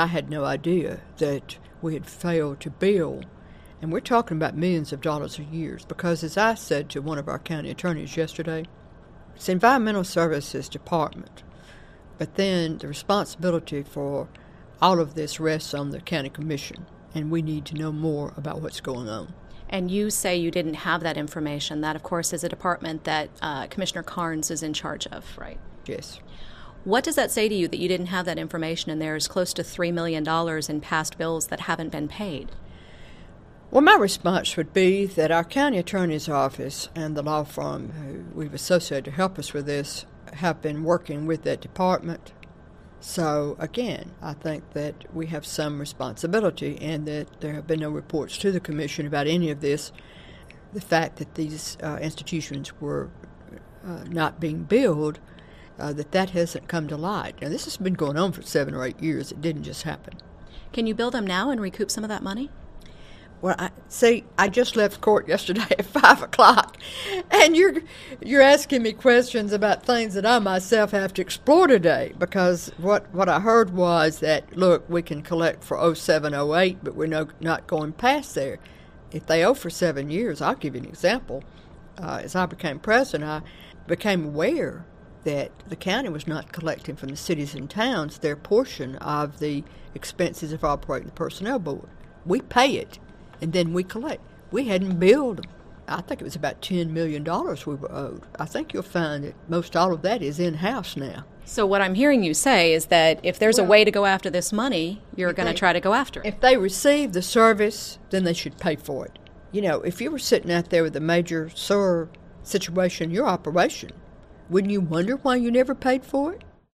I had no idea that we had failed to bill, and we're talking about millions of dollars a year, because as I said to one of our county attorneys yesterday, it's the Environmental Services Department, but then the responsibility for all of this rests on the county commission, and we need to know more about what's going on. And you say you didn't have that information. That, of course, is a department that Commissioner Carnes is in charge of, right? Yes. What does that say to you that you didn't have that information and there's close to $3 million in past bills that haven't been paid? Well, my response would be that our county attorney's office and the law firm who we've associated to help us with this have been working with that department. So, again, I think that we have some responsibility and that there have been no reports to the commission about any of this. The fact that these institutions were not being billed, that hasn't come to light. Now, this has been going on for 7 or 8 years. It didn't just happen. Can you bill them now and recoup some of that money? Well, I just left court yesterday at 5 o'clock, and you're asking me questions about things that I myself have to explore today, because what I heard was that, look, we can collect for 07, 08, but we're not going past there. If they owe for 7 years, I'll give you an example. As I became president, I became aware that the county was not collecting from the cities and towns their portion of the expenses of operating the personnel board. We pay it, and then we collect. We hadn't billed them. I think it was about $10 million we were owed. I think you'll find that most all of that is in-house now. So what I'm hearing you say is that if there's a way to go after this money, you're going to try to go after it. If they receive the service, then they should pay for it. You know, if you were sitting out there with a major sewer situation in your operation, wouldn't you wonder why you never paid for it?